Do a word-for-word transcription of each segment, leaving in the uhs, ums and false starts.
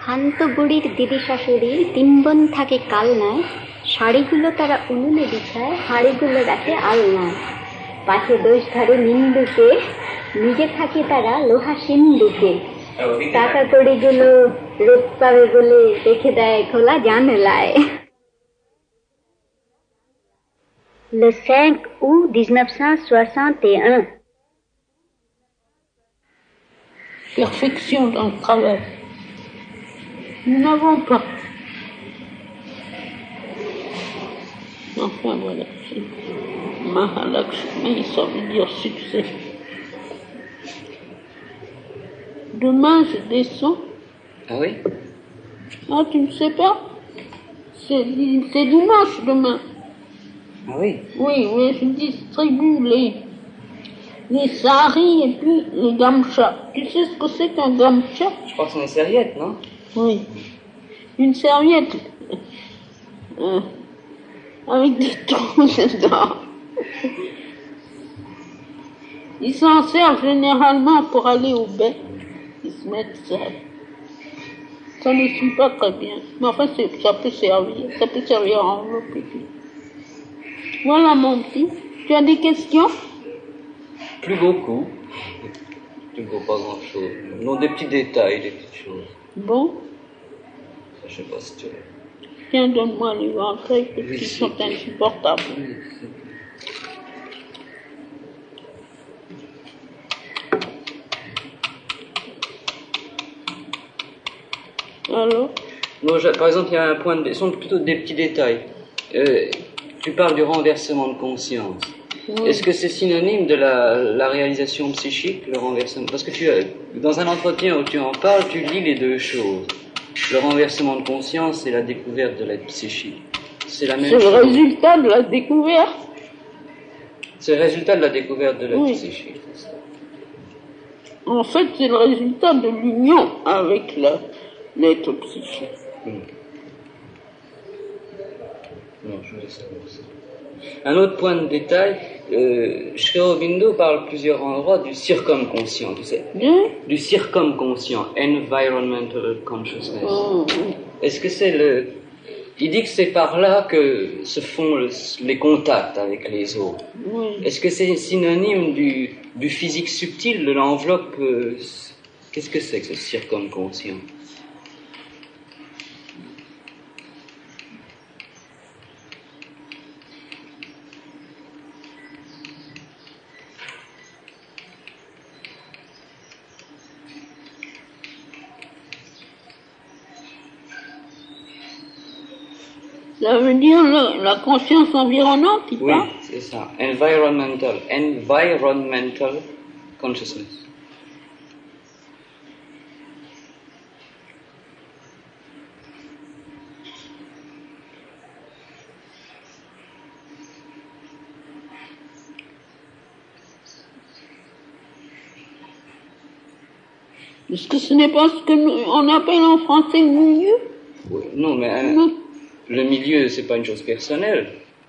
খান্ত বুড়ির দিদি শাশুড়ির তিন বোন থাকে কালনায়, শাড়িগুলো তারা উনুনে বিছায়, হাঁড়িগুলো রাখে আলনায়। পাশে দোষ ধরে নিন্দুকে, নিজে থাকে তারা লোহা সিন্ধুকে। টাকা কড়িগুলো রোদ পাবে বলে রেখে দেয় খোলা জানলায়। Le cinq août dix-neuf cent soixante et un. Perfection dans le travail. Nous n'avons pas. Enfin voilà. Mahalakshmi, ça veut dire succès. Demain, je descends. Ah oui? Ah, tu ne sais pas? C'est, c'est dimanche demain. Ah oui? Oui, oui, je distribue les, les saris et puis les gamchas. Tu sais ce que c'est qu'un gamcha? Je crois que c'est une serviette, non? Oui. Une serviette. Euh, avec des trous dedans. Ils s'en servent généralement pour aller au bain. Ils se mettent ça. Ça ne suit pas très bien. Mais enfin, c'est, ça peut servir. Ça peut servir à envelopper. Voilà mon petit. Tu as des questions? Plus beaucoup. Plus beaucoup, pas grand chose. Non, des petits détails, des petites choses. Bon. Je sais pas si tu veux. Tiens, donne-moi les entrées parce Oui, qu'ils c'est sont bien. insupportables. Oui, c'est- Alors? Non, je- par exemple, il y a un point de... Ce sont plutôt des petits détails. Euh, tu parles du renversement de conscience. Oui. Est-ce que c'est synonyme de la, la réalisation psychique, le renversement? Parce que tu as, dans un entretien où tu en parles, tu lis les deux choses. Le renversement de conscience et la découverte de l'être psychique. C'est la même C'est chose. le résultat de la découverte. C'est le résultat de la découverte de l'être Oui. psychique. c'est ça. En fait, c'est le résultat de l'union avec la, l'être psychique. Hmm. Non, je voulais savoir ça. Un autre point de détail, euh, Sri Aurobindo parle à plusieurs endroits du circumconscient, tu sais. Bien? Du circumconscient, environmental consciousness. Oh, oui. Est-ce que c'est le... Il dit que c'est par là que se font le- les contacts avec les autres. Oui. Est-ce que c'est synonyme du, du physique subtil, de l'enveloppe euh, Qu'est-ce que c'est que ce circumconscient? Ça veut dire le- la conscience environnante, il Oui, parle? c'est ça. Environmental. Environmental consciousness. Est-ce que ce n'est pas ce que nous, on appelle en français le milieu? Oui, non, mais hein, Non. le milieu, c'est pas une chose personnelle.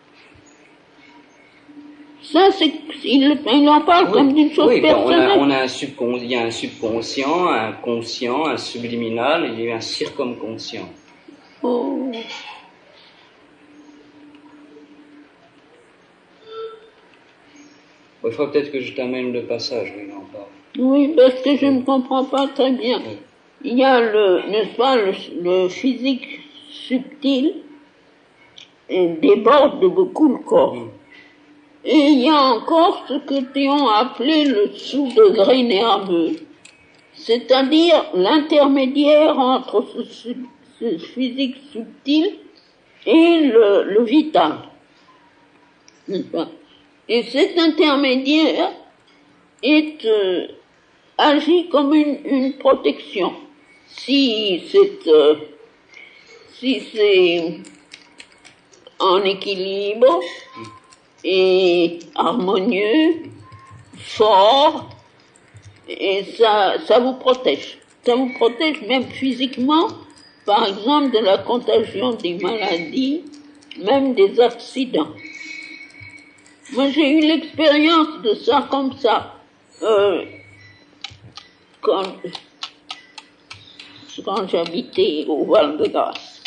Ça, c'est, il, il en parle Oui, comme d'une chose oui, ben, on, personnelle. a, on a un subcon... il y a un subconscient, un conscient, un subliminal, et il y a un circumconscient. Oh. Il faut peut-être que je t'amène le passage où il en parle. Oui, parce que je ne comprends pas très bien. Oui. Il y a le, n'est-ce pas, le, le physique subtil et déborde de beaucoup le corps. Mm. Et il y a encore ce que Théon a appelé le sous-degré nerveux, c'est-à-dire l'intermédiaire entre ce, sub- ce physique subtil et le, le vital. N'est-ce pas? Et cet intermédiaire est euh, agit comme une, une protection. Si c'est euh, si c'est en équilibre et harmonieux, fort, et ça, ça vous protège. Ça vous protège même physiquement, par exemple, de la contagion des maladies, même des accidents. Moi, j'ai eu l'expérience de ça comme ça. Euh, quand, quand j'habitais au Val-de-Grâce.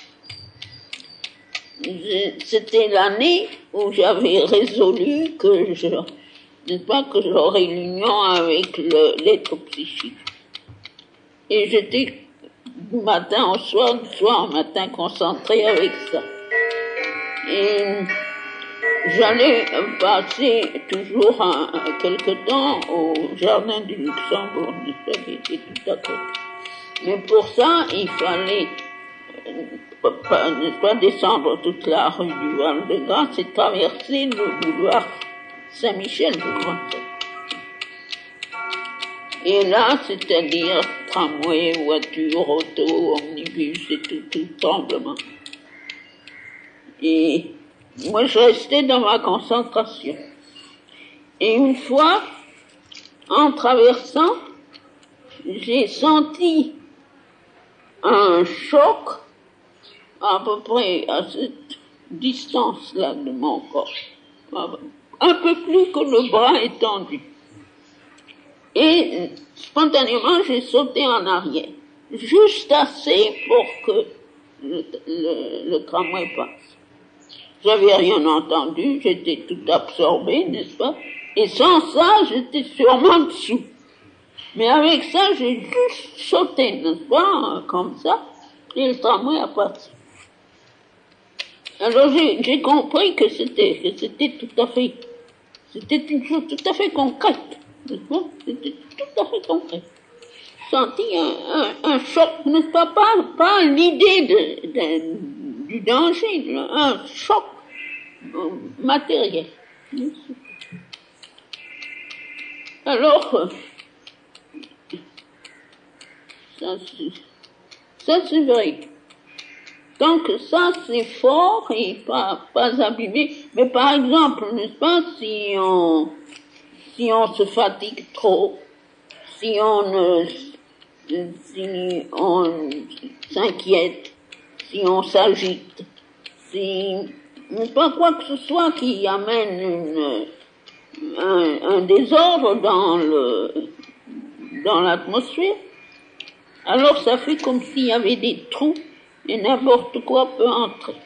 C'était l'année où j'avais résolu que je, n'est-ce pas, que j'aurais l'union avec le, l'être psychique. Et j'étais du matin au soir, du soir au matin concentrée avec ça. Et j'allais passer toujours un, un, quelque temps au jardin du Luxembourg, n'est-ce pas, qui était tout à côté. Mais pour ça, il fallait, euh, pas, n'est-ce pas, descendre toute la rue du Val-de-Grâce et traverser le boulevard Saint-Michel, je crois. Et là, c'est-à-dire tramway, voiture, auto, omnibus et tout, tout tremblement. Et moi, je restais dans ma concentration. Et une fois, en traversant, j'ai senti un choc à peu près à cette distance-là de mon corps. Un peu plus que le bras étendu. Et spontanément, j'ai sauté en arrière. Juste assez pour que le, le, le tramway passe. J'avais rien entendu, j'étais tout absorbé, n'est-ce pas? Et sans ça, j'étais sûrement dessous. Mais avec ça, j'ai juste sauté, n'est-ce pas? Comme ça. Et le tramway a passé. Alors j'ai, j'ai compris que c'était, que c'était tout à fait, c'était une chose tout à fait concrète. C'était tout à fait concret. J'ai senti un, un, un choc, n'est-ce pas, pas, pas l'idée de, de, du danger, un choc matériel. Alors, ça c'est, ça c'est vrai. Donc ça c'est fort et pas, pas abîmé. Mais par exemple, n'est-ce pas, si on Si on se fatigue trop, si on, si on s'inquiète, si on s'agite, si pas quoi que ce soit qui amène une, un, un désordre dans le, dans l'atmosphère, alors ça fait comme s'il y avait des trous et n'importe quoi peut entrer.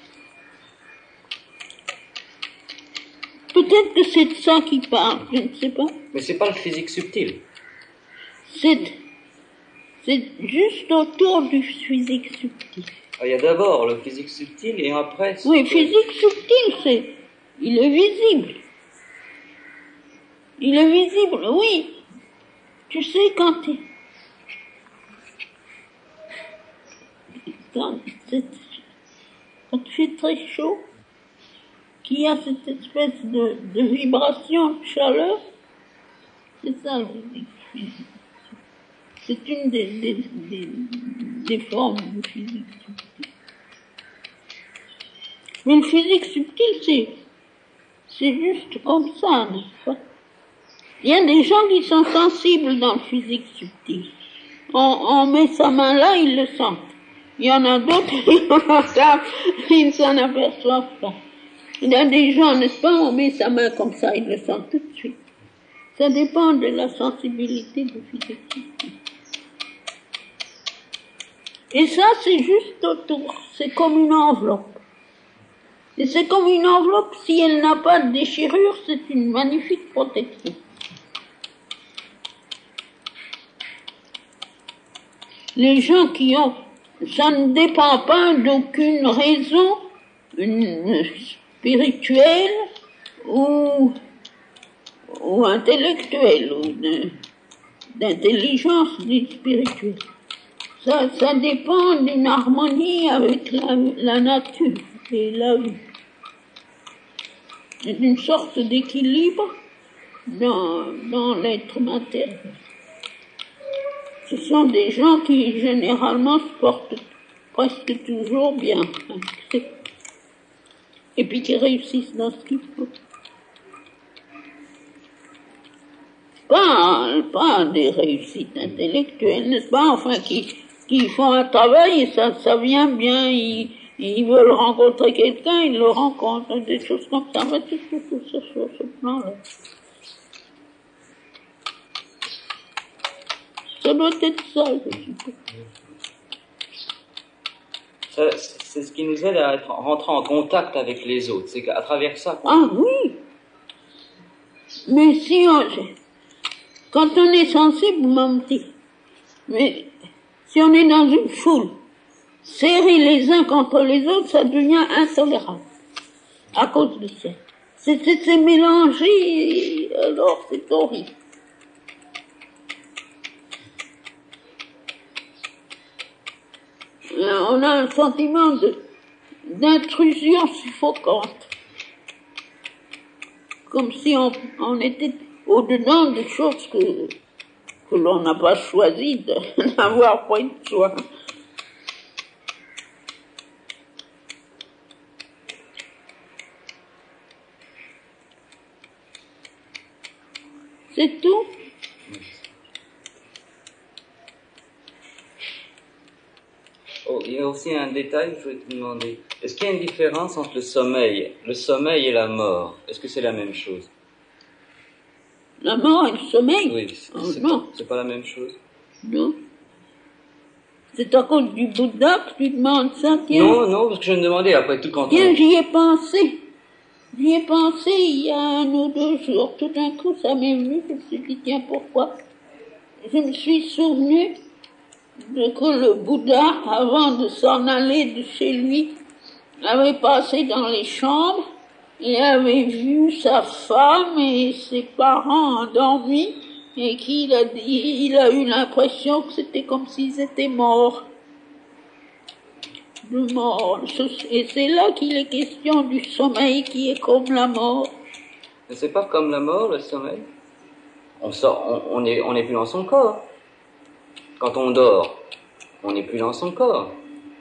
Peut-être que c'est de ça qu'il parle, je ne sais pas. Mais c'est pas le physique subtil. C'est, c'est juste autour du physique subtil. Ah, il y a d'abord le physique subtil et après... Oui, physique subtil, c'est... Il est visible. Il est visible, oui. Tu sais, quand il... Quand, c'est, quand il fait très chaud, qu'il y a cette espèce de, de vibration de chaleur, c'est ça le physique. C'est une des, des, des, des formes de physique subtile. Mais le physique subtil, c'est, c'est juste comme ça, n'est-ce pas? Il y a des gens qui sont sensibles dans le physique subtil. On, on met sa main là, ils le sentent. Il y en a d'autres qui ne s'en aperçoivent pas. Il y a des gens, n'est-ce pas, on met sa main comme ça, ils le sentent tout de suite. Ça dépend de la sensibilité du physique subtil. Et ça, c'est juste autour. C'est comme une enveloppe. Et c'est comme une enveloppe, si elle n'a pas de déchirure, c'est une magnifique protection. Les gens qui ont, ça ne dépend pas d'aucune raison une, spirituelle ou, ou intellectuelle, ou de, d'intelligence spirituelle. Ça, ça dépend d'une harmonie avec la, la nature et la vie. Et d'une sorte d'équilibre dans, dans l'être matériel. Ce sont des gens qui généralement se portent presque toujours bien. Et puis qui réussissent dans ce qu'ils font. Pas, pas des réussites intellectuelles, n'est-ce pas? Enfin, qui, qui font un travail et ça, ça vient bien, ils, ils veulent rencontrer quelqu'un, ils le rencontrent, des choses comme ça, mais tout, tout, tout ça sur ce plan-là. Ça doit être ça, je suppose. Ça, c'est ce qui nous aide à être, rentrer en contact avec les autres. C'est qu'à travers ça. Ah oui. Mais si on, quand on est sensible, mon petit, mais si on est dans une foule, serrer les uns contre les autres, ça devient intolérable. À cause de ça. C'est, c'est, c'est mélangé, alors c'est horrible. On a un sentiment de, d'intrusion suffocante. Comme si on, on était au-dedans des choses que, que l'on n'a pas choisi de, d'avoir près de soi. C'est tout. Oh, il y a aussi un détail que je voulais te demander. Est-ce qu'il y a une différence entre le sommeil, le sommeil et la mort? Est-ce que c'est la même chose? La mort et le sommeil? Oui, c'est, oh, c'est, non. c'est pas la même chose. Non. C'est à cause du Bouddha que tu demandes ça, tiens. Non, non, parce que je me demandais, après tout, quand Tiens, on... j'y ai pensé. J'y ai pensé il y a un ou deux jours. Tout d'un coup, ça m'est venu. Je me suis dit, tiens, pourquoi? Je me suis souvenu de que le Bouddha, avant de s'en aller de chez lui, avait passé dans les chambres et avait vu sa femme et ses parents endormis et qu'il a dit, il a eu l'impression que c'était comme s'ils étaient morts. De mort. Et c'est là qu'il est question du sommeil qui est comme la mort. Mais c'est pas comme la mort, le sommeil. On sort, on, on est, on n'est plus dans son corps. Quand on dort, on n'est plus dans son corps.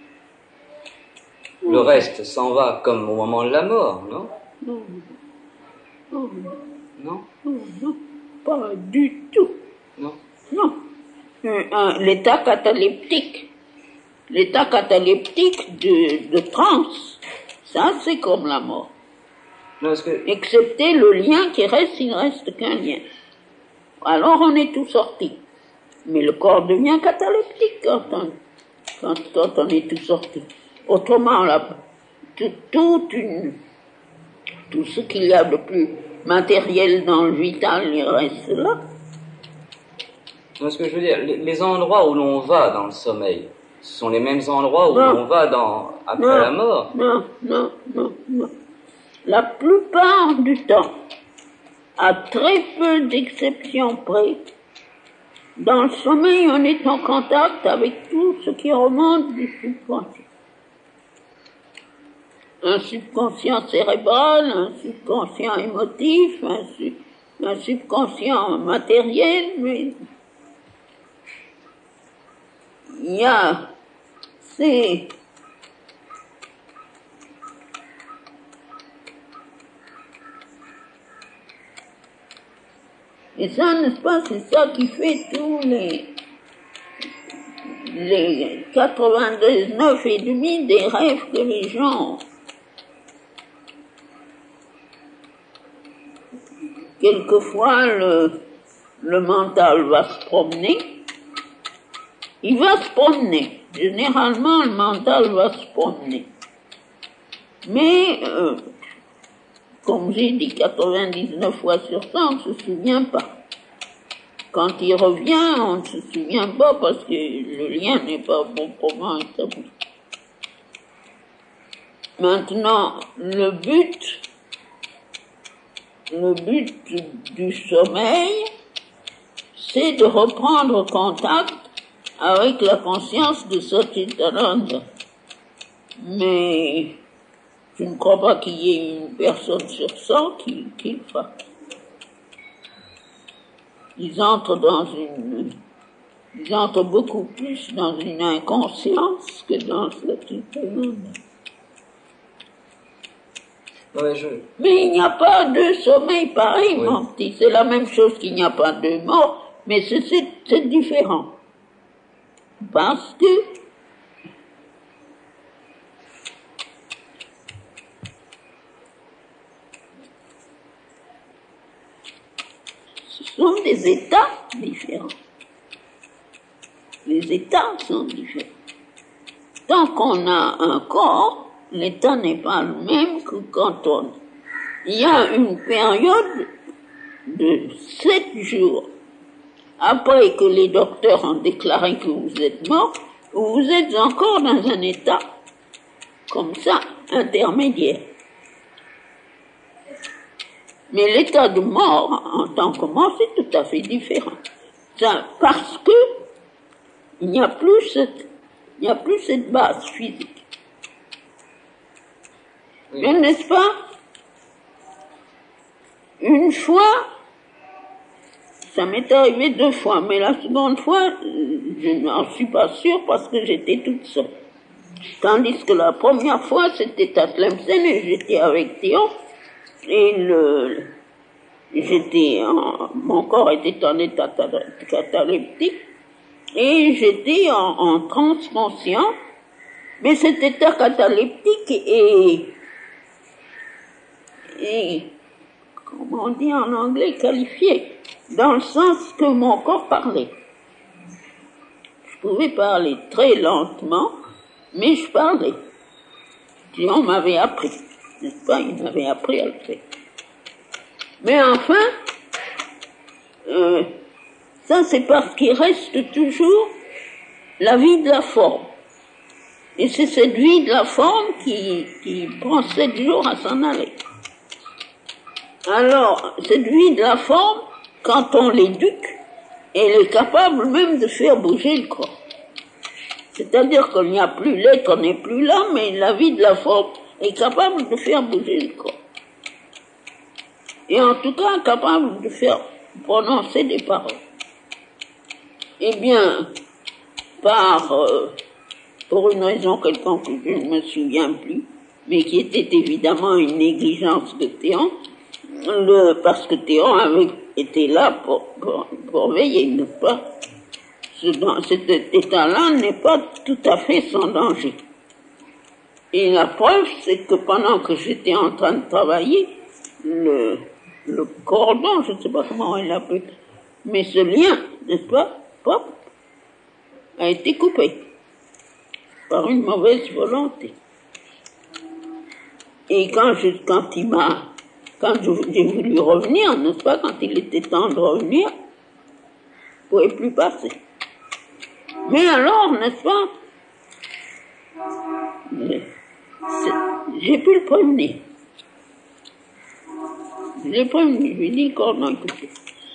Le reste s'en va comme au moment de la mort, non? Non. Non. Non? Non, non. Pas du tout. Non. Non. Un, un, l'état cataleptique. L'état cataleptique de, de transe. Ça, c'est comme la mort. Non, parce que... Excepté le lien qui reste, il ne reste qu'un lien. Alors on est tout sorti. Mais le corps devient cataleptique quand on, quand, quand on est tout sorti. Autrement, là, tout, tout, une, tout ce qu'il y a de plus matériel dans le vital, il reste là. Non, ce que je veux dire, les, les endroits où l'on va dans le sommeil, ce sont les mêmes endroits où non. l'on va dans, après non, la mort. Non, non, non, non. La plupart du temps, à très peu d'exceptions près, dans le sommeil, on est en contact avec tout ce qui remonte du subconscient. Un subconscient cérébral, un subconscient émotif, un, sub, un subconscient matériel, mais il y a ces et ça, n'est-ce pas, c'est ça qui fait tous les, les quatre-vingt-dix-neuf et demi des rêves que les gens ont. Quelquefois, le, le mental va se promener. Il va se promener. Généralement, le mental va se promener. Mais, euh, comme j'ai dit, quatre-vingt-dix-neuf fois sur cent, on ne se souvient pas. Quand il revient, on ne se souvient pas parce que le lien n'est pas proprement établi. Maintenant, le but, le but du sommeil, c'est de reprendre contact avec la conscience de Satchitananda. Mais je ne crois pas qu'il y ait une personne sur cent qui, qui le fasse. Ils entrent dans une, ils entrent beaucoup plus dans une inconscience que dans Satchitananda. Ouais, je... Mais il n'y a pas de sommeil pareil, oui. Mon petit. C'est la même chose qu'il n'y a pas de mort, mais c'est, c'est, c'est différent. Parce que ce sont des états différents. Les états sont différents. tant qu'on a un corps, l'état n'est pas le même que quand on... Il y a une période de sept jours après que les docteurs ont déclaré que vous êtes mort, vous êtes encore dans un état comme ça, intermédiaire. Mais l'état de mort, en tant que mort, c'est tout à fait différent. Ça, parce que il n'y a plus cette, il n'y a plus cette base physique. Oui. Mais n'est-ce pas? Une fois, ça m'est arrivé deux fois, mais la seconde fois, je n'en suis pas sûre parce que j'étais toute seule. Tandis que la première fois, c'était à Tlemcen et j'étais avec Théo. Et le, j'étais en, mon corps était en état cataleptique. Et j'étais en, en transe consciente. Mais cet état cataleptique est, est, comment on dit en anglais, qualifié. Dans le sens que mon corps parlait. Je pouvais parler très lentement. Mais je parlais. Et on m'avait appris. N'est-ce pas? Il m'avait appris à le faire. Mais enfin, euh, ça c'est parce qu'il reste toujours la vie de la forme. Et c'est cette vie de la forme qui, qui prend sept jours à s'en aller. Alors, cette vie de la forme, quand on l'éduque, elle est capable même de faire bouger le corps. C'est-à-dire qu'il n'y a plus, l'être n'est plus là, mais la vie de la forme est capable de faire bouger le corps. Et en tout cas, capable de faire prononcer des paroles. Eh bien, par, euh, pour une raison quelconque que je ne me souviens plus, mais qui était évidemment une négligence de Théon, le, parce que Théon avait été là pour, pour, pour veiller, n'est-ce pas? Ce, cet état-là n'est pas tout à fait sans danger. Et la preuve, c'est que pendant que j'étais en train de travailler, le, le cordon, je ne sais pas comment on l'appelle, mais ce lien, n'est-ce pas, pop, a été coupé par une mauvaise volonté. Et quand, je, quand il m'a, quand j'ai voulu revenir, n'est-ce pas, quand il était temps de revenir, je ne pouvais plus passer. Mais alors, n'est-ce pas, j'ai pu le prévenir. Je l'ai prévenu, je lui ai dit le cordon est coupé.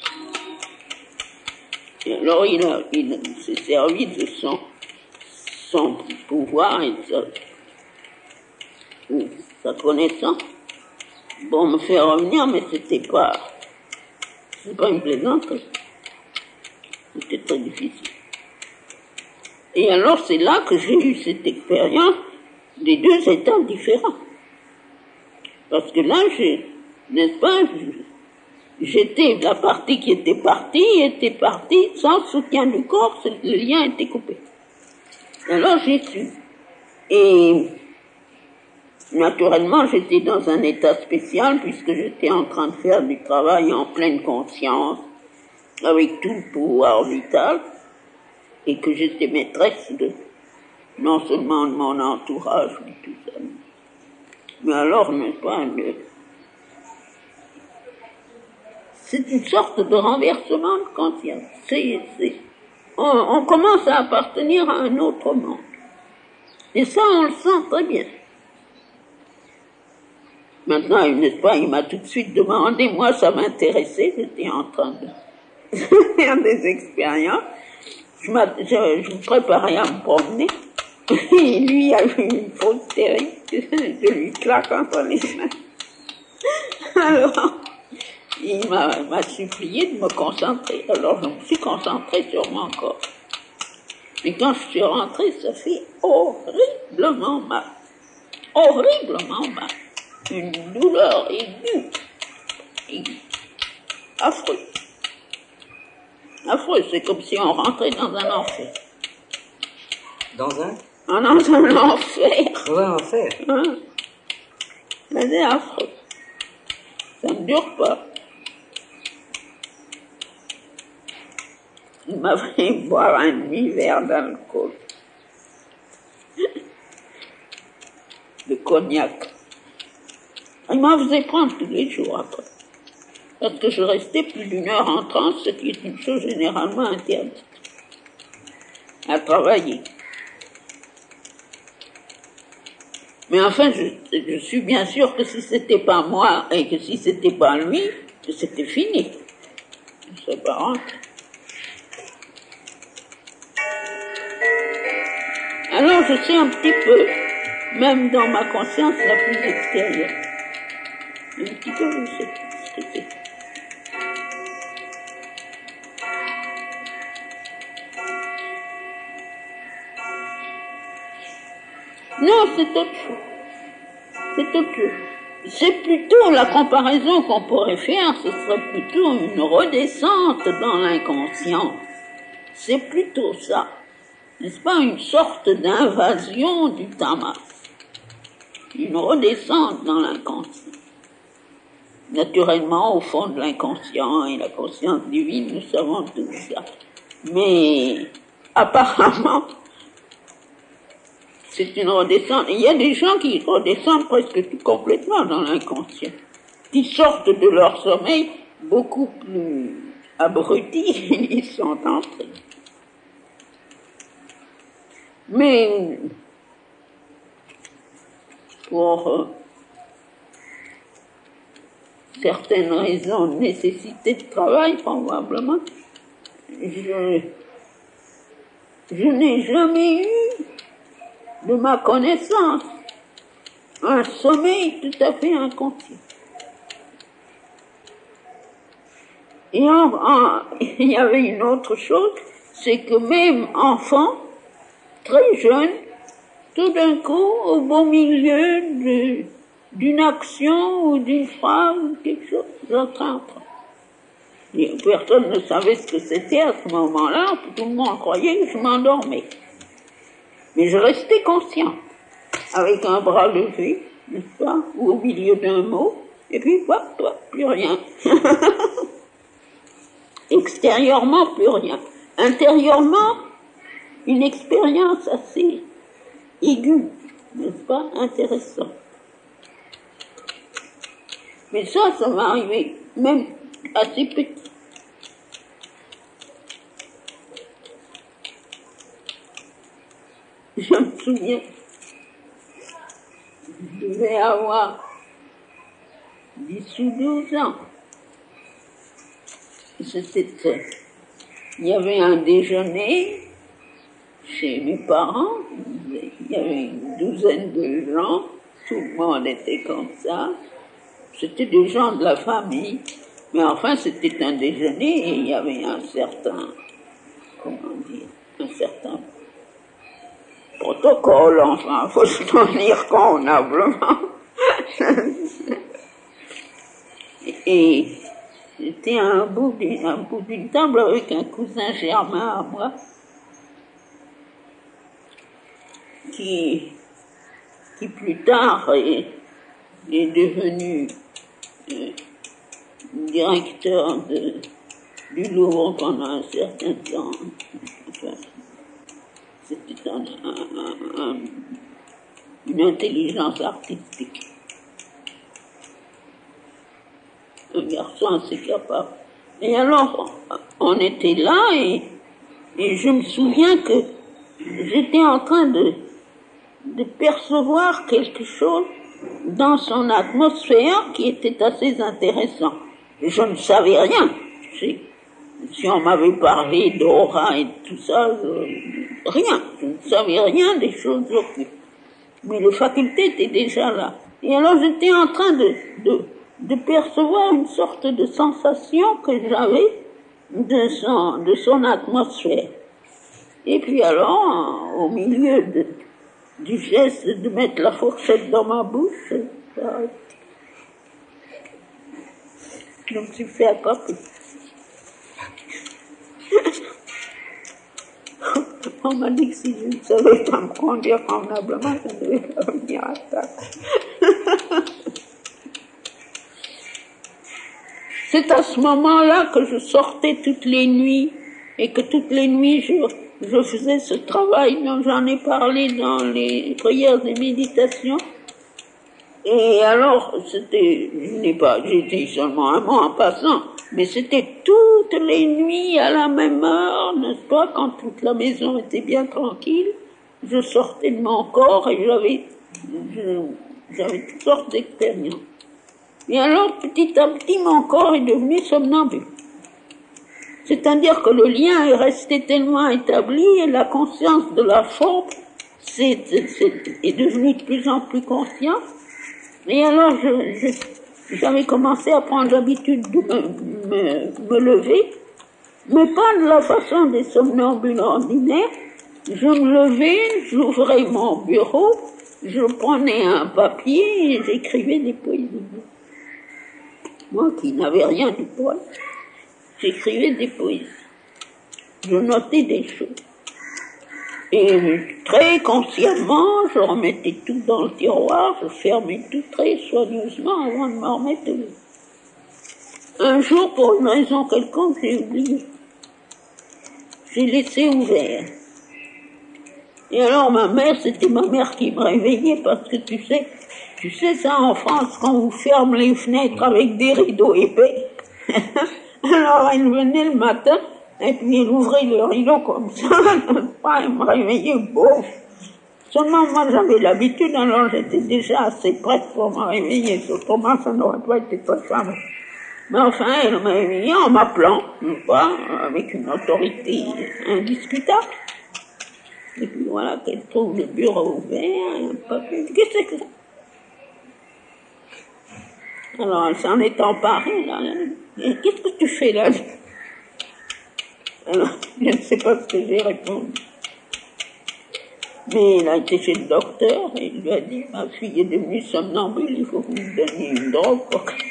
Et alors il, a, il s'est servi de son, son pouvoir et de sa, sa connaissance pour me faire revenir, mais c'était pas, c'est pas une plaisanterie. C'était très difficile. Et alors c'est là que j'ai eu cette expérience des deux états différents. Parce que là, j'ai, n'est-ce pas, j'étais, la partie qui était partie, était partie sans soutien du corps, le lien était coupé. Alors j'ai su. Et naturellement, j'étais dans un état spécial puisque j'étais en train de faire du travail en pleine conscience, avec tout le pouvoir vital, et que j'étais maîtresse de, non seulement de mon entourage, mais tout ça. Mais alors, n'est-ce pas, le, c'est une sorte de renversement de conscience. C'est, c'est, on, on commence à appartenir à un autre monde. Et ça, on le sent très bien. Maintenant, n'est-ce pas, il m'a tout de suite demandé, moi ça m'intéressait, j'étais en train de faire des expériences. Je, je, je me préparais à me promener. Et lui a eu une faute terrible, je lui claque entre les mains. Alors, il m'a, m'a supplié de me concentrer. Alors, je me suis concentrée sur mon corps. Mais quand je suis rentrée, ça fait horriblement mal. Horriblement mal. Une douleur aiguë. aiguë. Affreux. Affreux, c'est comme si on rentrait dans un enfer. Dans un Ah, dans un enfer. Dans un enfer. Hein? C'est affreux. Ça ne dure pas. Il m'a fait boire un demi-verre d'alcool. de cognac. Il m'en faisait prendre tous les jours après. Parce que je restais plus d'une heure en transe, ce qui est une chose généralement interdite à travailler. Mais enfin, je, je suis bien sûr que si c'était pas moi et que si c'était pas lui, c'était fini. Je ne serais pas rentré. Alors je sais un petit peu, même dans ma conscience la plus extérieure, un petit peu je sais ce que c'est. Non, c'est autre chose. C'est autre chose. C'est plutôt la comparaison qu'on pourrait faire, ce serait plutôt une redescente dans l'inconscient. C'est plutôt ça. N'est-ce pas une sorte d'invasion du tamas? Une redescente dans l'inconscient. Naturellement, au fond de l'inconscient et la conscience divine, nous savons tout ça. Mais apparemment, c'est une redescente. Il y a des gens qui redescendent presque tout complètement dans l'inconscient, qui sortent de leur sommeil beaucoup plus abrutis, ils sont entrés. Mais pour euh, certaines raisons, nécessité de travail probablement, je, je n'ai jamais eu de ma connaissance un sommeil tout à fait inconscient. Et en, en, il y avait une autre chose, c'est que même enfant, très jeune, tout d'un coup, au beau milieu de, d'une action ou d'une phrase ou quelque chose, j'entrais en transe. Et personne ne savait ce que c'était à ce moment-là, tout le monde croyait que je m'endormais. Mais je restais consciente, avec un bras levé, n'est-ce pas, ou au milieu d'un mot, et puis, hop, hop, plus rien. Extérieurement, plus rien. Intérieurement, une expérience assez aiguë, n'est-ce pas, intéressante. Mais ça, ça m'est arrivé même assez petit. Je me souviens, je devais avoir dix ou douze ans. C'était, il y avait un déjeuner chez mes parents, il y avait une douzaine de gens, tout le monde était comme ça, c'était des gens de la famille, mais enfin c'était un déjeuner et il y avait un certain, comment dire, un certain protocole, enfin, faut se tenir convenablement. Et j'étais à un bout d'une, un bout d'une table avec un cousin germain à moi, qui, qui plus tard est, est devenu euh, directeur de, du Louvre pendant un certain temps. Enfin, c'était un, un, un, une intelligence artistique. Un garçon assez capable. Et alors, on était là et, et je me souviens que j'étais en train de, de percevoir quelque chose dans son atmosphère qui était assez intéressant. Je ne savais rien. Si, si on m'avait parlé d'aura et tout ça, je, rien. Je ne savais rien des choses occultes. Mais les facultés étaient déjà là. Et alors j'étais en train de, de, de percevoir une sorte de sensation que j'avais de son, de son atmosphère. Et puis alors, au milieu de, du geste de mettre la fourchette dans ma bouche, je me suis fait attraper. On m'a dit que si je ne savais pas me conduire convenablement, je devais revenir à table. C'est à ce moment-là que je sortais toutes les nuits et que toutes les nuits je, je faisais ce travail dont j'en ai parlé dans les prières et méditations Et alors, c'était, je n'ai pas, j'étais seulement un mois en passant, mais c'était toutes les nuits à la même heure, n'est-ce pas, quand toute la maison était bien tranquille, je sortais de mon corps et j'avais, je- j'avais toutes sortes d'expériences. Et alors, petit à petit, mon corps est devenu somnambule. C'est-à-dire que le lien est resté tellement établi et la conscience de la forme c'est, c'est, est devenue de plus en plus consciente. Et alors, je, je, j'avais commencé à prendre l'habitude de me, me, me lever, mais pas de la façon des somnambules ordinaires. Je me levais, j'ouvrais mon bureau, je prenais un papier et j'écrivais des poésies. Moi qui n'avais rien du poème, j'écrivais des poésies. Je notais des choses. Et très consciemment, je remettais tout dans le tiroir, je fermais tout très soigneusement avant de me remettre au lit. Un jour, pour une raison quelconque, j'ai oublié. J'ai laissé ouvert. Et alors ma mère, c'était ma mère qui me réveillait parce que tu sais, tu sais ça en France, quand on ferme les fenêtres avec des rideaux épais. Alors elle venait le matin, et puis elle ouvrait le rideau comme ça, elle me réveillait beau. Seulement moi j'avais l'habitude, alors j'étais déjà assez prête pour me réveiller, autrement ça n'aurait pas été très fameux. Mais enfin, elle m'a réveillée en m'appelant, pas, avec une autorité indiscutable. Et puis voilà qu'elle trouve le bureau ouvert, et un papier. Qu'est-ce que c'est que ça? Alors elle s'en est emparée, là. Qu'est-ce que tu fais là? Alors, je ne sais pas ce que j'ai répondu. Mais il a été chez le docteur et il lui a dit, ma fille est devenue somnambule, il faut que vous lui donniez une drogue. Pour que...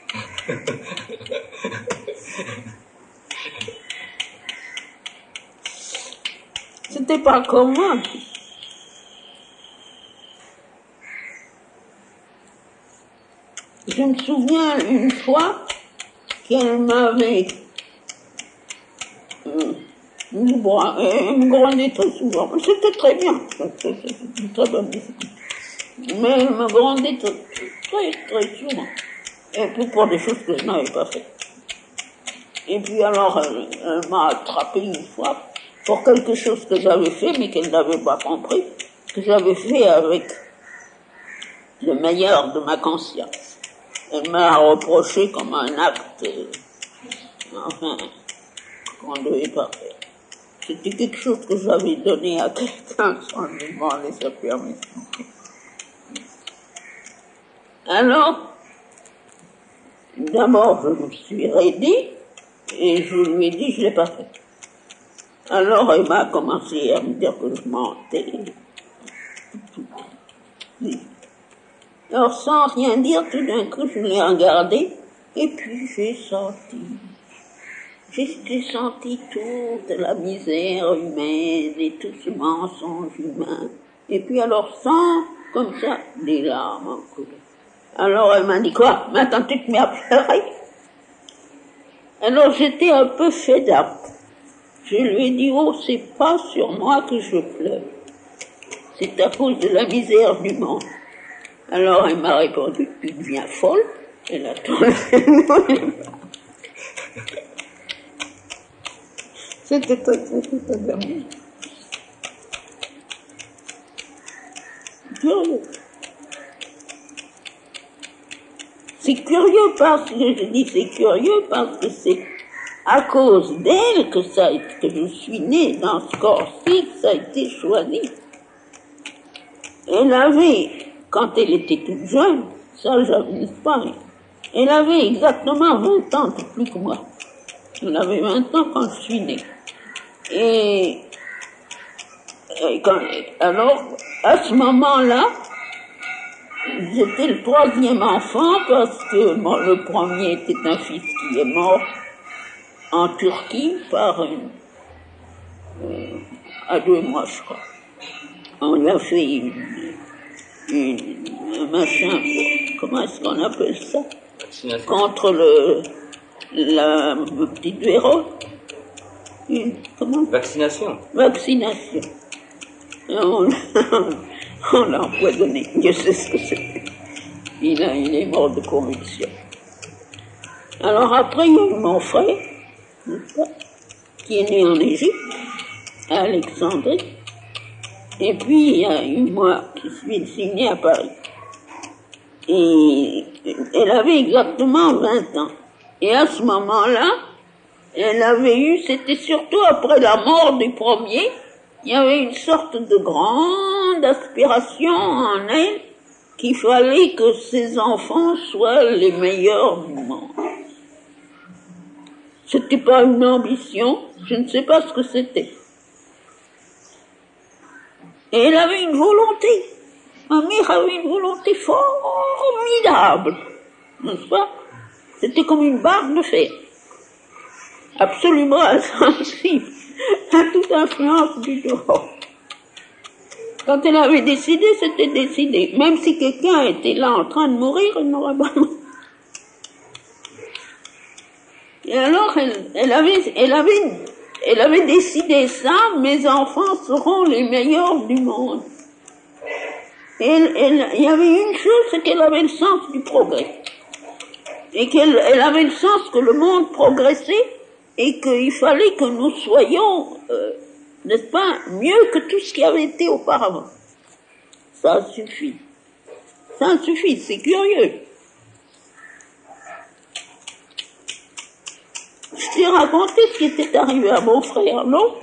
C'était pas comme moi. Je me souviens une fois qu'elle m'avait euh, me grondait très souvent. C'était très bien, c'était une très bonne discipline. Mais elle me grondait très, très, très souvent. Et puis pour des choses que je n'avais pas faites. Et puis alors, elle, elle m'a attrapé une fois pour quelque chose que j'avais fait, mais qu'elle n'avait pas compris, que j'avais fait avec le meilleur de ma conscience. Elle m'a reproché comme un acte, euh, enfin, qu'on ne devait pas faire. C'était quelque chose que j'avais donné à quelqu'un sans lui demander sa permission. Alors, d'abord, je me suis raidée et je lui ai dit, je ne l'ai pas fait. Alors, elle m'a commencé à me dire que je mentais. Alors, sans rien dire, tout d'un coup, je l'ai regardé et puis j'ai senti. J'ai senti toute la misère humaine et tout ce mensonge humain. Et puis alors, sans, comme ça, des larmes en couleur. Alors, elle m'a dit, quoi? Maintenant, tu te mets à pleurer? Alors, j'étais un peu fed up. Je lui ai dit, oh, c'est pas sur moi que je pleure. C'est à cause de la misère du monde. Alors, elle m'a répondu, tu deviens folle. Elle a tourné. C'était très, très, très amusant. Curieux. C'est curieux parce que, je dis c'est curieux parce que c'est à cause d'elle que ça, que je suis née dans ce corps-ci, que ça a été choisi. Elle avait, quand elle était toute jeune, ça j'avais pas, elle avait exactement vingt ans de plus que moi. Elle avait vingt ans quand je suis née. Et, et quand, alors, à ce moment-là, j'étais le troisième enfant parce que bon, le premier était un fils qui est mort en Turquie par une, euh, à deux mois, je crois. On lui a fait une, une, un machin, comment est-ce qu'on appelle ça? Vaccination. Contre le, la, le petit verrou. Une, comment? Vaccination. Vaccination. Et on, on l'a empoisonné. Je sais ce que c'est. il, a, il est mort de convulsion. Alors après, il y a eu mon frère, n'est-ce pas, qui est né en Égypte, à Alexandrie. Et puis, il y a eu moi, qui suis née à Paris. Et elle avait exactement vingt ans. Et à ce moment-là, elle avait eu, c'était surtout après la mort du premier, il y avait une sorte de grande aspiration en elle qu'il fallait que ses enfants soient les meilleurs du monde. C'était pas une ambition, je ne sais pas ce que c'était. Et elle avait une volonté. Ma mère avait une volonté formidable, n'est-ce pas? C'était comme une barre de fer, absolument insensible à toute influence du dehors. Quand elle avait décidé, c'était décidé. Même si quelqu'un était là en train de mourir, elle n'aurait pas mourir. Et alors, elle, elle, avait, elle, avait, elle avait décidé ça, mes enfants seront les meilleurs du monde. Et elle, elle, il y avait une chose, c'est qu'elle avait le sens du progrès. Et qu'elle elle avait le sens que le monde progressait et qu'il fallait que nous soyons, euh, n'est-ce pas, mieux que tout ce qui avait été auparavant. Ça suffit. Ça suffit, c'est curieux. Je t'ai raconté ce qui était arrivé à mon frère, non?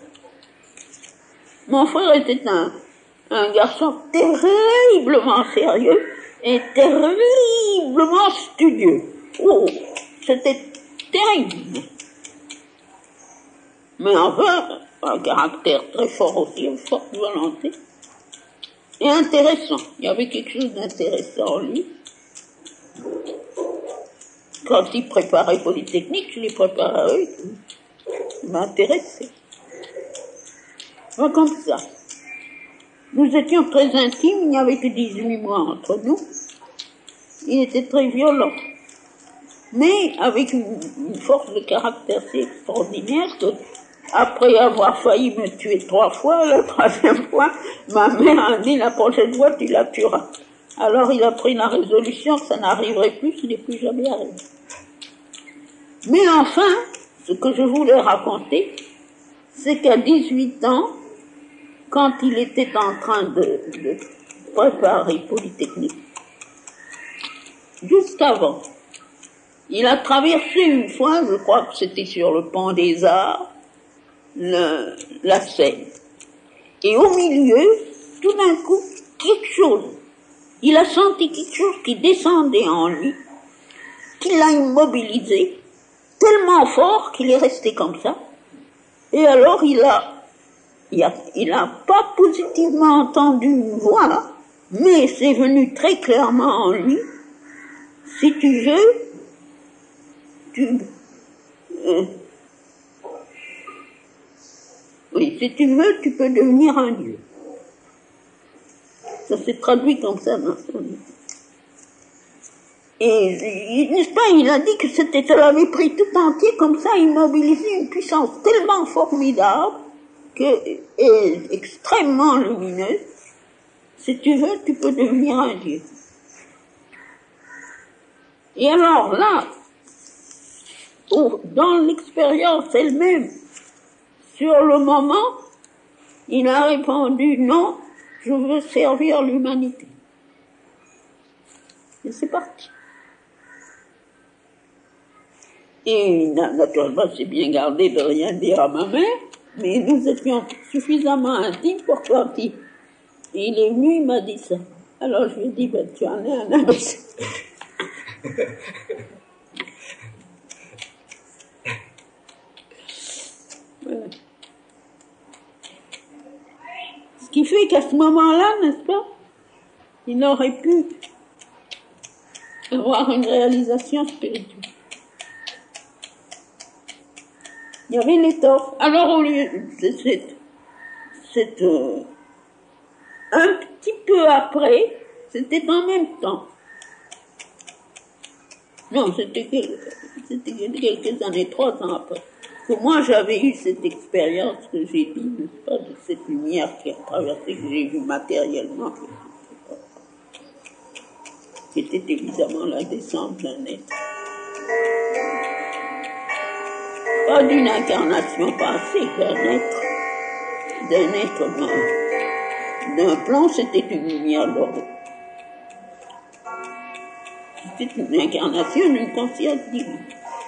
Mon frère était un, un garçon terriblement sérieux et terriblement studieux. Oh, c'était terrible. Mais enfin, un caractère très fort aussi, une forte volonté. Et intéressant. Il y avait quelque chose d'intéressant en lui. Quand il préparait Polytechnique, je les préparais à eux. Il m'intéressait. Enfin, comme ça. Nous étions très intimes, il n'y avait que dix-huit mois entre nous. Il était très violent. Mais avec une, une force de caractère si extraordinaire que, après avoir failli me tuer trois fois, la troisième fois, ma mère a dit la prochaine fois tu la tueras. Alors il a pris la résolution que ça n'arriverait plus, ce n'est plus jamais arrivé. Mais enfin, ce que je voulais raconter, c'est qu'à dix-huit ans, quand il était en train de, de préparer Polytechnique, juste avant, il a traversé une fois, je crois que c'était sur le pont des Arts, le, la Seine. Et au milieu, tout d'un coup, quelque chose. Il a senti quelque chose qui descendait en lui, qui l'a immobilisé, tellement fort qu'il est resté comme ça. Et alors il a, il a, il a pas positivement entendu une voix, mais c'est venu très clairement en lui. Si tu veux, tu, euh, oui, si tu veux, tu peux devenir un dieu. Ça s'est traduit comme ça dans son vie. Et, n'est-ce pas, il a dit que c'était, ça l'avait pris tout entier comme ça, immobilisé, une puissance tellement formidable, que, et extrêmement lumineuse. Si tu veux, tu peux devenir un dieu. Et alors là, oh, dans l'expérience elle-même, sur le moment, il a répondu non, je veux servir l'humanité. Et c'est parti. Et naturellement, j'ai bien gardé de rien dire à ma mère, mais nous étions suffisamment intimes pour quand il, il est venu, il m'a dit ça. Alors je lui ai dit, ben, tu en es un imbécile. Voilà. Ce qui fait qu'à ce moment-là, n'est-ce pas, il aurait pu avoir une réalisation spirituelle. Il y avait l'étoffe. Alors au lieu de cette, cette euh, un petit peu après, c'était en même temps. Non, c'était, c'était quelques années, trois ans après. Que moi j'avais eu cette expérience que j'ai dit, n'est-ce pas, de cette lumière qui a traversé, que j'ai vue matériellement. qui était évidemment la descente d'un être. Pas d'une incarnation passée, d'un être, d'un être d'un, d'un plan, c'était une lumière dorée. C'était une incarnation d'une conscience divine.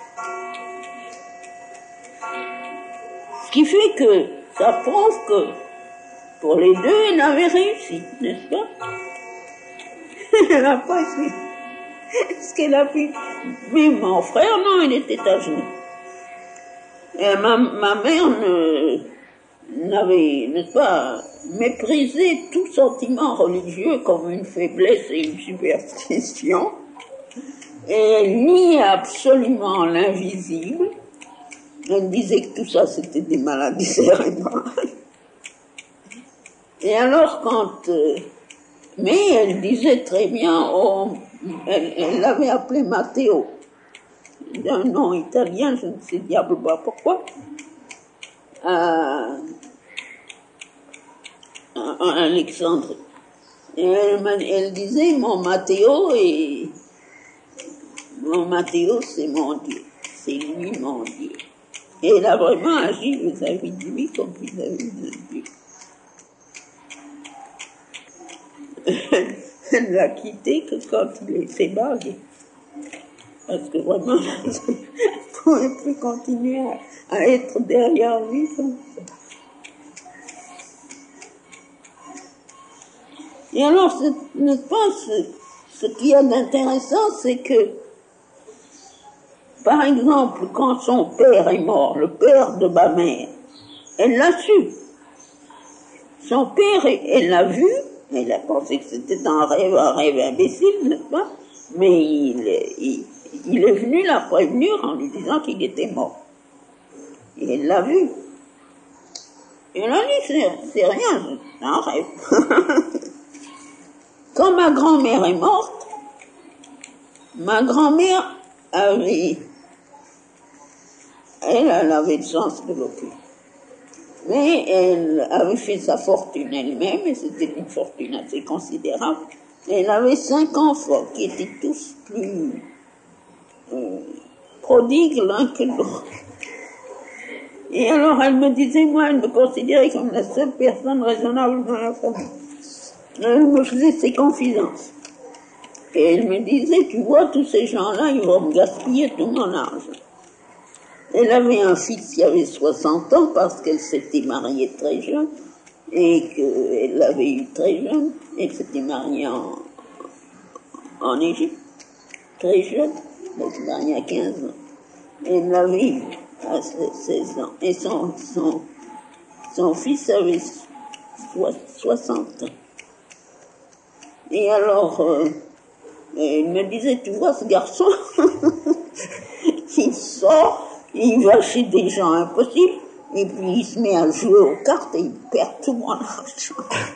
Ce qui fait que ça prouve que pour les deux, elle avait réussi, n'est-ce pas? Elle n'a pas essayé. Ce qu'elle a fait. Mais mon frère, non, il était à genoux. Et ma, ma mère ne, n'avait, n'est-ce pas, méprisé tout sentiment religieux comme une faiblesse et une superstition. Et elle niait absolument l'invisible. Elle disait que tout ça, c'était des maladies cérébrales. Et alors, quand... Euh, mais elle disait très bien, oh, elle, elle l'avait appelé Matteo, d'un nom italien, je ne sais diable pas pourquoi, à, à Alexandrie. Et elle, elle disait, mon Matteo, et mon Matteo, c'est mon Dieu, c'est lui mon Dieu. Et elle a vraiment agi vis-à-vis de lui comme vis-à-vis de Dieu. Elle l'a quitté que quand il était marié. Parce que vraiment, elle ne pouvait plus continuer à, à être derrière lui comme ça. Et alors, n'est-ce pas, ce, ce qu'il y a d'intéressant, c'est que, par exemple, quand son père est mort, le père de ma mère, elle l'a su. Son père, elle l'a vu. Elle a pensé que c'était un rêve, un rêve imbécile, n'est-ce pas? Mais il, il, il est venu la prévenir en lui disant qu'il était mort. Et elle l'a vu. Et elle a dit, c'est, c'est rien, c'est un rêve. Quand ma grand-mère est morte, ma grand-mère avait, elle, elle avait le sens de l'occulte. Mais elle avait fait sa fortune elle-même, et c'était une fortune assez considérable. Elle avait cinq enfants qui étaient tous plus euh, prodigues l'un que l'autre. Et alors elle me disait, moi, elle me considérait comme la seule personne raisonnable dans la famille. Elle me faisait ses confidences. Et elle me disait, tu vois, tous ces gens-là, ils vont me gaspiller tout mon argent. Elle avait un fils qui avait soixante ans parce qu'elle s'était mariée très jeune et qu'elle l'avait eu très jeune. Elle s'était mariée en, en Égypte, très jeune. Elle s'était mariée à quinze ans. Elle l'avait eu à seize ans. Et son, son, son fils avait soixante ans. Et alors, euh, elle me disait, tu vois, ce garçon, il sort, il va chez des gens impossibles, et puis il se met à jouer aux cartes et il perd tout mon argent.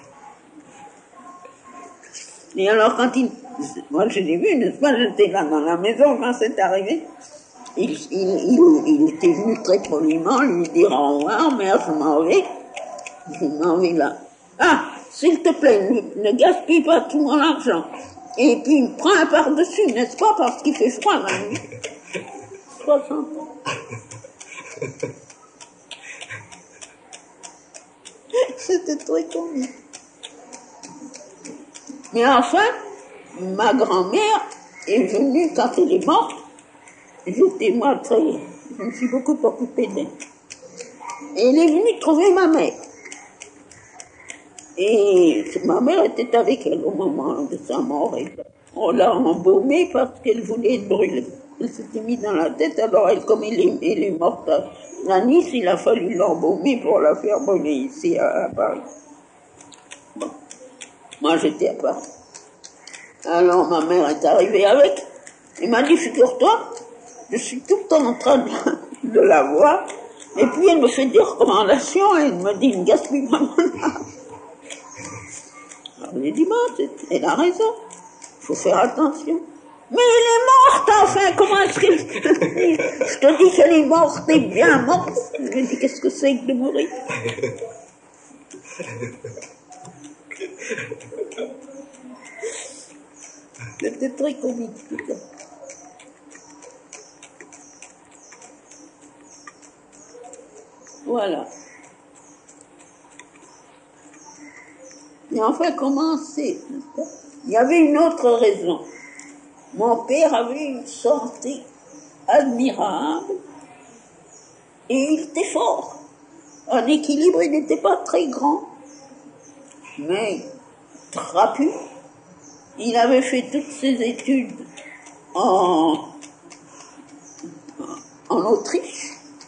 Et alors quand il... Moi je l'ai vu, n'est-ce pas, j'étais là dans la maison quand c'est arrivé. Il, il, il, il était venu très poliment lui dire au revoir, mère, je m'en vais. Je m'en vais là. Ah, s'il te plaît, ne, ne gaspille pas tout mon argent. Et puis il me prend un par-dessus, n'est-ce pas, parce qu'il fait froid la nuit. soixante ans. C'était très comique. Mais enfin, ma grand-mère est venue quand elle est morte. J'étais moi très... Je me suis beaucoup occupée d'elle. Et elle est venue trouver ma mère. Et ma mère était avec elle au moment de sa mort. Et on l'a embaumée parce qu'elle voulait être brûlée. Elle s'était mise dans la tête, alors elle, comme elle est, elle est morte à la Nice, il a fallu l'embaumer pour la faire brûler ici à, à Paris. Bon. Moi j'étais à Paris. Alors ma mère est arrivée avec. Elle m'a dit, figure-toi, je suis tout le temps en train de, de la voir. Et puis elle me fait des recommandations et elle me dit, ne gaspille pas mon argent. Alors j'ai dit, bon, elle a raison, il faut faire attention. Mais elle est morte, enfin, comment est-ce qu'elle... Je te dis qu'elle est morte, et bien morte. Je lui ai dit, qu'est-ce que c'est que de mourir? C'était c'était très comique, tout ça. Voilà. Et enfin, comment c'est, n'est-ce pas? Il y avait une autre raison. Mon père avait une santé admirable et il était fort. En équilibre, il n'était pas très grand, mais trapu. Il avait fait toutes ses études en, en Autriche.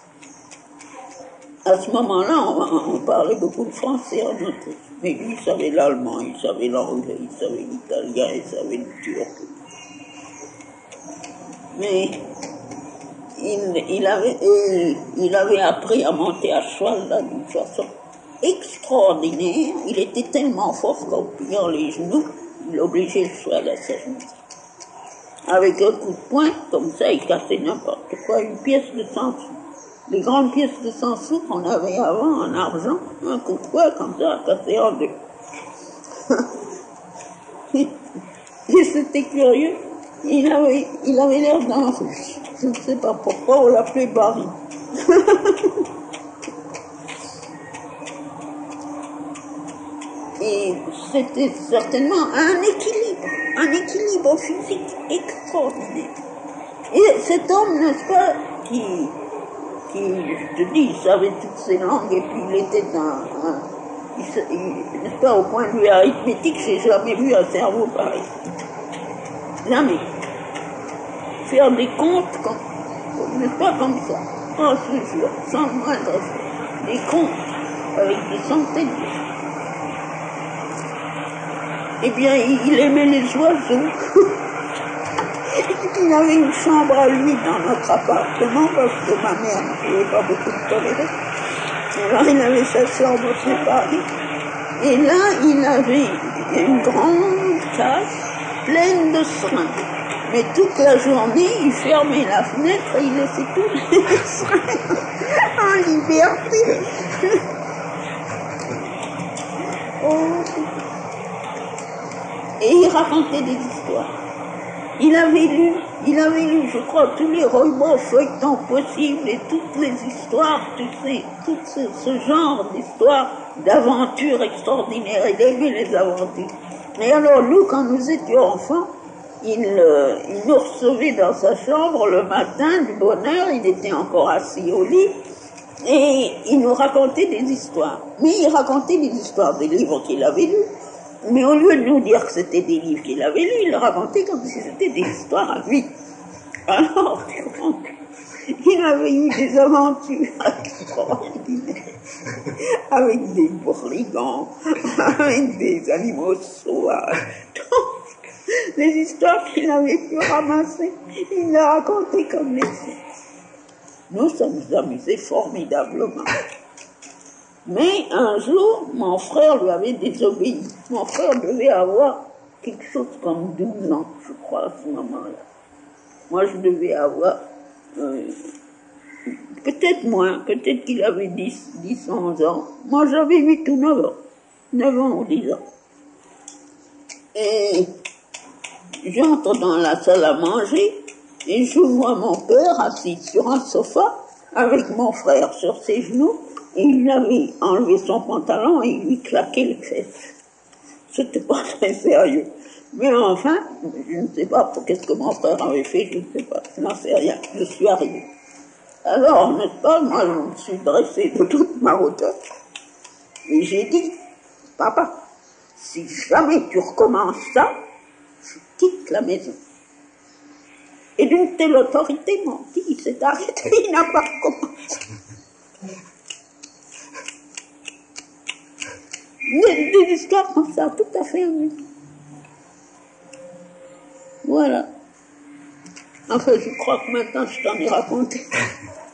À ce moment-là, on, on parlait beaucoup de français en Autriche. Mais lui, il savait l'allemand, il savait l'anglais, il savait l'italien, il savait le turc. Mais il, il, avait, il, il avait appris à monter à cheval là d'une façon extraordinaire. Il était tellement fort qu'en pliant les genoux, il obligeait le cheval à s'agenouiller. Avec un coup de poing, comme ça, il cassait n'importe quoi, une pièce de cent sous. Les grandes pièces de cent sous qu'on avait avant en argent, un coup de poing comme ça, cassé en deux. Et c'était curieux, il avait, il avait l'air d'un russe. Je ne sais pas pourquoi on l'appelait Barry. Et c'était certainement un équilibre, un équilibre physique extraordinaire. Et cet homme, n'est-ce pas, qui, qui, je te dis, il savait toutes ces langues, et puis il était un, un il, il, n'est-ce pas, au point de vue arithmétique, j'ai jamais vu un cerveau pareil. Jamais. Faire des comptes, comme, n'est-ce pas, comme ça, en ce jour, sans moindre effort. Des comptes, avec des centaines de choses. Eh bien, il aimait les oiseaux. Il avait une chambre à lui dans notre appartement parce que ma mère ne pouvait pas beaucoup le tolérer. Alors, il avait sa chambre séparée. Et là, il avait une grande cage pleine de seringues. Mais toute la journée, il fermait la fenêtre et il laissait tous les seringues en liberté. Oh. Et il racontait des histoires. Il avait lu, il avait lu, je crois, tous les romans feuilletons possibles et toutes les histoires, tous ces, tout ce, ce genre d'histoires, d'aventures extraordinaires. Il aimait les aventures. Et alors, nous, quand nous étions enfants, il, euh, il nous recevait dans sa chambre le matin du bonheur, il était encore assis au lit, et il nous racontait des histoires. Mais il racontait des histoires des livres qu'il avait lus. Mais au lieu de nous dire que c'était des livres qu'il avait lus, il le racontait comme si c'était des histoires à lui. Alors, il avait eu des aventures extraordinaires avec des brigands, avec des animaux sauvages. Donc, les histoires qu'il avait pu ramasser, il les racontait comme les siennes. Nous, ça nous amusait formidablement. Mais un jour, mon frère lui avait désobéi. Mon frère devait avoir quelque chose comme douze ans, je crois, à ce moment-là. Moi, je devais avoir euh, peut-être moins, peut-être qu'il avait dix, dix, onze ans. Moi, j'avais huit ou neuf ans, neuf ans ou dix ans. Et j'entre dans la salle à manger et je vois mon père assis sur un sofa avec mon frère sur ses genoux. Et il avait enlevé son pantalon et il lui claquait les fesses. C'était pas très sérieux. Mais enfin, je ne sais pas pour qu'est-ce que mon frère avait fait, je ne sais pas, je n'en sais rien. Je suis arrivé. Alors, n'est-ce pas, moi je me suis dressé de toute ma hauteur. Et j'ai dit, papa, si jamais tu recommences ça, je quitte la maison. Et d'une telle autorité, mon dit, il s'est arrêté, il n'a pas recommencé. Des, des histoires comme ça, tout à fait amusées. Voilà. Enfin, je crois que maintenant je t'en ai raconté.